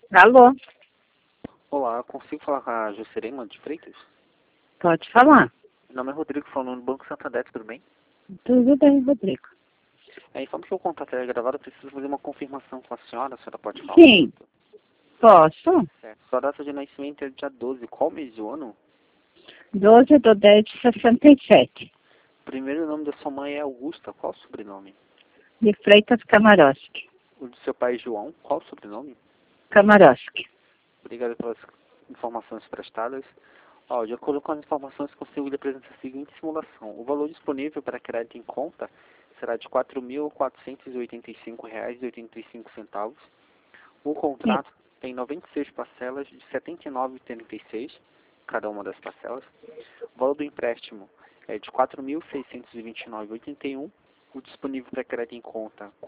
Alô, Olá, consigo falar com a Juscelina de Freitas? pode falar. Meu nome é Rodrigo, falando do Banco Santander, tudo bem? Tudo bem, Rodrigo? Informa que o contato é gravado, eu preciso fazer uma confirmação com a senhora pode falar um Sim, minuto? posso. Certo. Sua data de nascimento é dia 12, qual mês do ano? 12/10/67. O primeiro nome da sua mãe é Augusta, qual o sobrenome? De Freitas Kamarowski. O do seu pai é João, qual o sobrenome? Kamarowski. Obrigado pelas informações prestadas. De acordo com as informações, consigo lhe apresentar a seguinte simulação. O valor disponível para crédito em conta será de R$ 4.485,85. O Sim, contrato tem 96 parcelas de R$ 79,36, cada uma das parcelas. O valor do empréstimo é de R$ 4.629,81. O disponível para crédito em conta, R$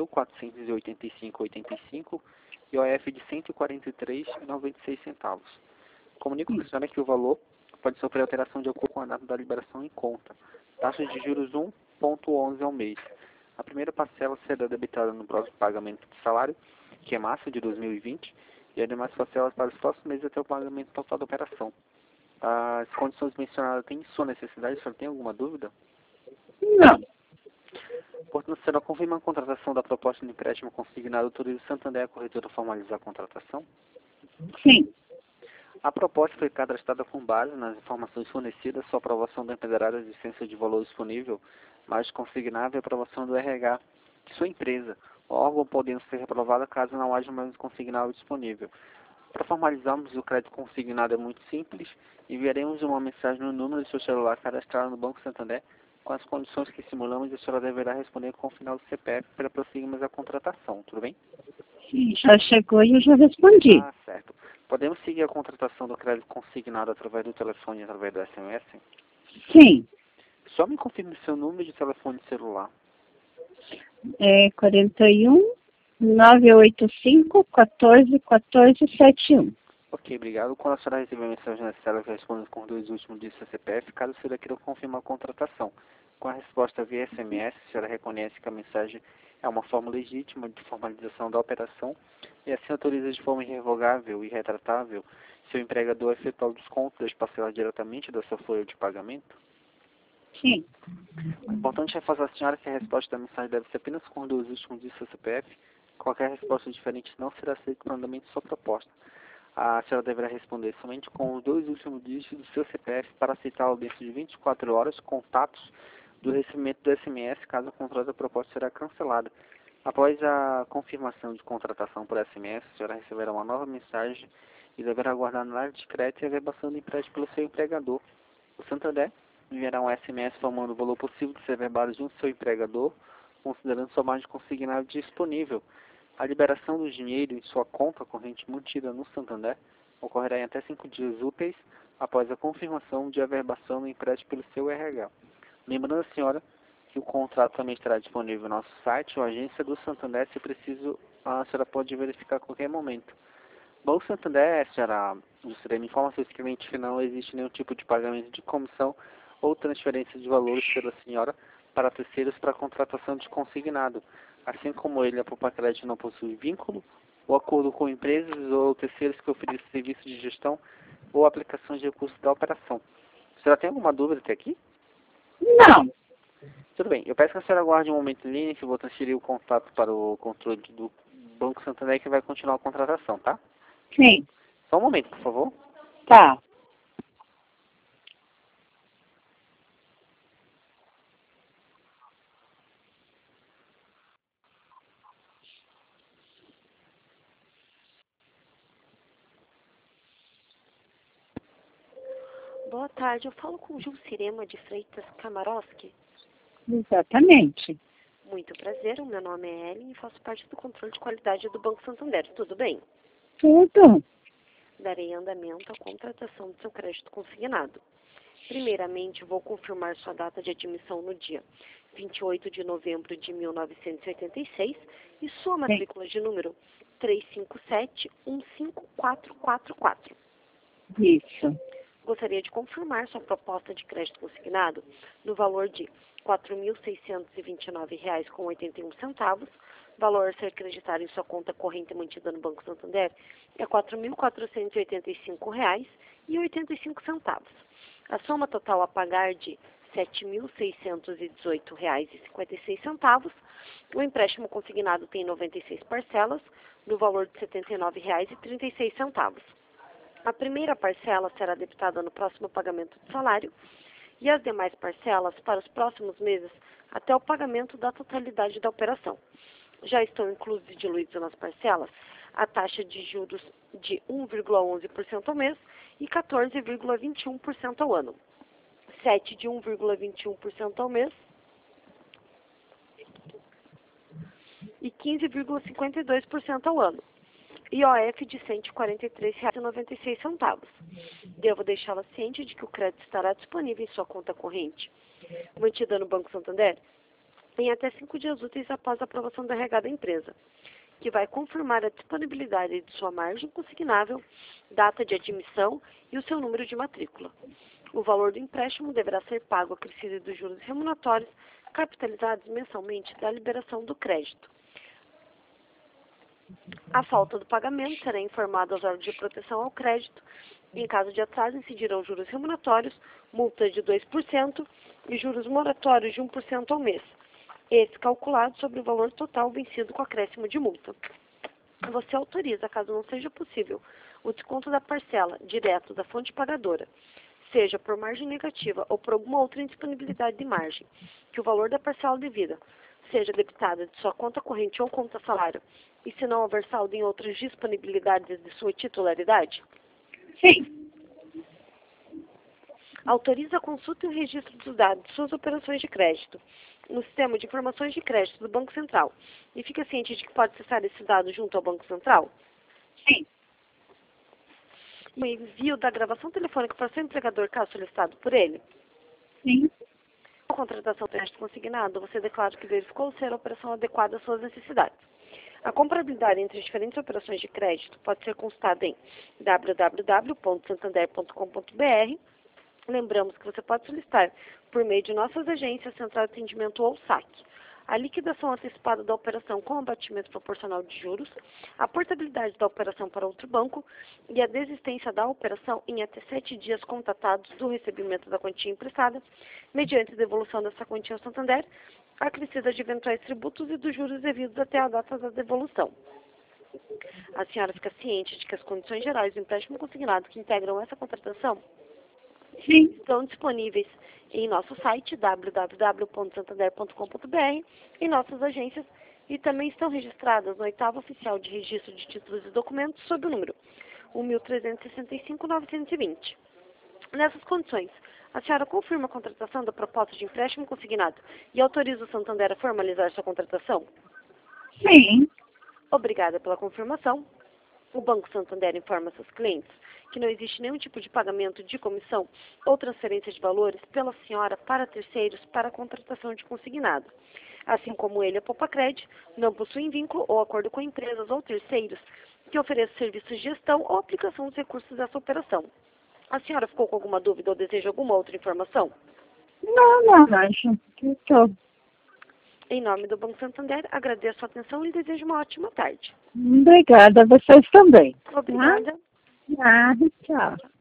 4.485,85 e OF de R$ 143,96. Comunico com a senhora que o valor pode sofrer alteração de acordo com a data da liberação em conta. Taxa de juros 1,11 ao mês. A primeira parcela será debitada no próximo pagamento de salário, que é março de 2020, e as demais parcelas para os próximos meses até o pagamento total da operação. As condições mencionadas têm sua necessidade? O senhor tem alguma dúvida? não. Portanto, será confirma a contratação da proposta de empréstimo consignado autoriza o Santander a corretora a formalizar a contratação? Sim, A proposta foi cadastrada com base nas informações fornecidas, sua aprovação dependerá da existência de valor disponível, mais consignável a aprovação do RH de sua empresa. O órgão podendo ser reprovado caso não haja mais consignável disponível. Para formalizarmos o crédito consignado é muito simples. Enviaremos uma mensagem no número de seu celular cadastrado no Banco Santander com as condições que simulamos e a senhora deverá responder com o final do CPF para prosseguirmos a contratação. Tudo bem? sim, já chegou e eu já respondi. Certo. Podemos seguir a contratação do crédito consignado através do telefone e através do SMS? Sim, Só me confirme seu número de telefone celular. é 41 985 14 14 71. Ok, obrigado. Quando a senhora receber a mensagem na tela que responde com os dois últimos dígitos do CPF, caso a senhora queira confirmar a contratação. Com a resposta via SMS, a senhora reconhece que a mensagem é uma forma legítima de formalização da operação e assim autoriza de forma irrevogável e retratável seu empregador a efetuar o desconto das parcelas diretamente da sua folha de pagamento? Sim, O importante é fazer a senhora que a resposta da mensagem deve ser apenas com os dois últimos dígitos do CPF. Qualquer resposta diferente não será aceita no andamento de sua proposta. A senhora deverá responder somente com os dois últimos dígitos do seu CPF para aceitá-lo dentro de 24 horas, contatos do recebimento do SMS, caso o contrato da proposta será cancelado. Após a confirmação de contratação por SMS, a senhora receberá uma nova mensagem e deverá aguardar na área de crédito e a averbação do empréstimo pelo seu empregador. O Santander enviará um SMS informando o valor possível de ser averbado junto ao seu empregador, considerando sua margem consignada disponível. A liberação do dinheiro em sua conta corrente mantida no Santander ocorrerá em até 5 dias úteis após a confirmação de averbação do empréstimo pelo seu RH. Lembrando a senhora que o contrato também estará disponível no nosso site ou agência do Santander, se preciso, a senhora pode verificar a qualquer momento. Banco Santander, senhora Juscelina, informa seus clientes que não existe nenhum tipo de pagamento de comissão ou transferência de valores pela senhora para terceiros para contratação de consignado. Assim como ele, a Poupa Crédito não possui vínculo ou acordo com empresas ou terceiros que oferecem serviços de gestão ou aplicações de recursos da operação. A senhora tem alguma dúvida até aqui? não. Tudo bem. Eu peço que a senhora aguarde um momento em linha que eu vou transferir o contato para o controle do Banco Santander que vai continuar a contratação, tá? Sim, Só um momento, por favor. tá. Boa tarde, eu falo com Juscelina de Freitas Kamarowski. Exatamente. Muito prazer, o meu nome é Ellen e faço parte do controle de qualidade do Banco Santander. Tudo bem? Tudo. Darei andamento à contratação do seu crédito consignado. Primeiramente, vou confirmar sua data de admissão no dia 28 de novembro de 1986 e sua Sim, matrícula de número 357-15444. isso. Gostaria de confirmar sua proposta de crédito consignado no valor de R$ 4.629,81, valor a ser creditado em sua conta corrente mantida no Banco Santander é R$ 4.485,85. A soma total a pagar de R$ 7.618,56. O empréstimo consignado tem 96 parcelas, no valor de R$ 79,36. A primeira parcela será debitada no próximo pagamento do salário e as demais parcelas para os próximos meses até o pagamento da totalidade da operação. Já estão inclusos e diluídos nas parcelas a taxa de juros de 1,11% ao mês e 14,21% ao ano. 7 de 1,21% ao mês e 15,52% ao ano. IOF de R$ 143,96. Devo deixá-la ciente de que o crédito estará disponível em sua conta corrente, mantida no Banco Santander, em até 5 dias úteis após a aprovação da RH da empresa, que vai confirmar a disponibilidade de sua margem consignável, data de admissão e o seu número de matrícula. O valor do empréstimo deverá ser pago acrescido dos juros remuneratórios capitalizados mensalmente da liberação do crédito. A falta do pagamento será informada aos órgãos de proteção ao crédito. Em caso de atraso, incidirão juros remuneratórios, multa de 2% e juros moratórios de 1% ao mês. Esse calculado sobre o valor total vencido com acréscimo de multa. Você autoriza, caso não seja possível, o desconto da parcela direto da fonte pagadora, seja por margem negativa ou por alguma outra indisponibilidade de margem, que o valor da parcela devida seja debitada de sua conta corrente ou conta salário, e se não houver saldo em outras disponibilidades de sua titularidade? Sim. Autoriza a consulta e o registro dos dados de suas operações de crédito no Sistema de Informações de Crédito do Banco Central e fica ciente de que pode acessar esses dados junto ao Banco Central? Sim. E o envio da gravação telefônica para seu empregador, caso solicitado por ele? Sim. A contratação do crédito consignado, você declara que verificou ser a operação adequada às suas necessidades. A comparabilidade entre as diferentes operações de crédito pode ser consultada em www.santander.com.br. Lembramos que você pode solicitar, por meio de nossas agências, Central de Atendimento ou SAC, a liquidação antecipada da operação com abatimento proporcional de juros, a portabilidade da operação para outro banco e a desistência da operação em até 7 dias contatados do recebimento da quantia emprestada, mediante devolução dessa quantia ao Santander, acrescida de eventuais tributos e dos juros devidos até a data da devolução. A senhora fica ciente de que as condições gerais do empréstimo consignado que integram essa contratação Sim. estão disponíveis em nosso site www.santander.com.br, em nossas agências e também estão registradas no 8º Oficial de Registro de Títulos e Documentos sob o número 1.365.920. Nessas condições, a senhora confirma a contratação da proposta de empréstimo consignado e autoriza o Santander a formalizar sua contratação? Sim. Obrigada pela confirmação. O Banco Santander informa seus clientes que não existe nenhum tipo de pagamento de comissão ou transferência de valores pela senhora para terceiros para a contratação de consignado. Assim como ele, a Poupacred não possui vínculo ou acordo com empresas ou terceiros que ofereçam serviços de gestão ou aplicação dos recursos dessa operação. A senhora ficou com alguma dúvida ou deseja alguma outra informação? Não, acho que estou. Em nome do Banco Santander, agradeço a atenção e desejo uma ótima tarde. Obrigada, vocês também. Obrigada. Ah, tchau.